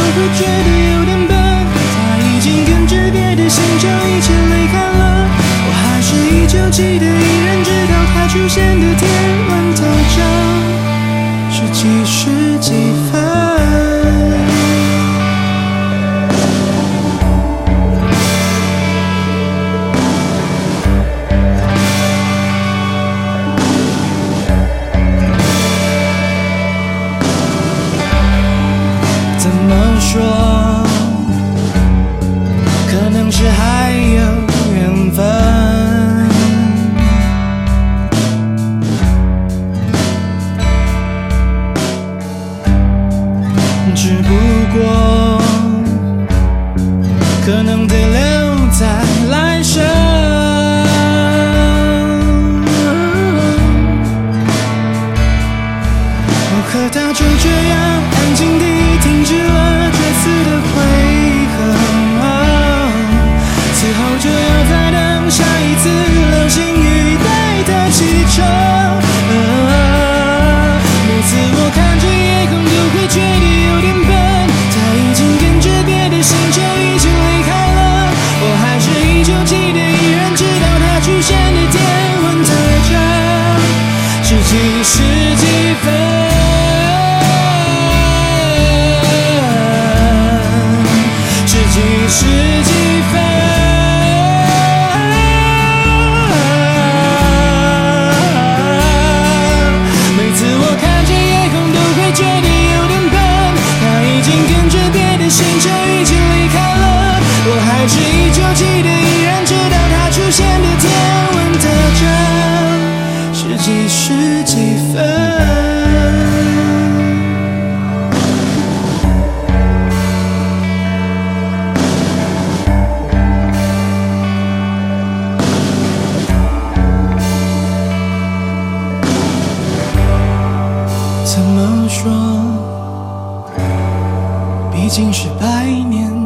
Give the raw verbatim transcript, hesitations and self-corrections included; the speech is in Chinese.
会觉得有点笨。他已经跟着别的星球一起离开了，我还是依旧记得，依然知道他出现的天文特征是几时几分。怎么说？可能是还有缘分，只不过可能得留在来生。我和他就这样安静地停止了这次的回合，此后就要再等下一次流星雨带的启程。每次我看着夜空都会觉得有点笨，他已经跟着别的星球一起离开了，我还是依旧记得，依然知道他出现的天文特征是几时几分。几时几分？每次我看着夜空都会觉得有点笨，他已经跟着别的星球一起离开了，我还是依旧记得，依然知道他出现的天文特征是几时几分。怎么说？毕竟是百年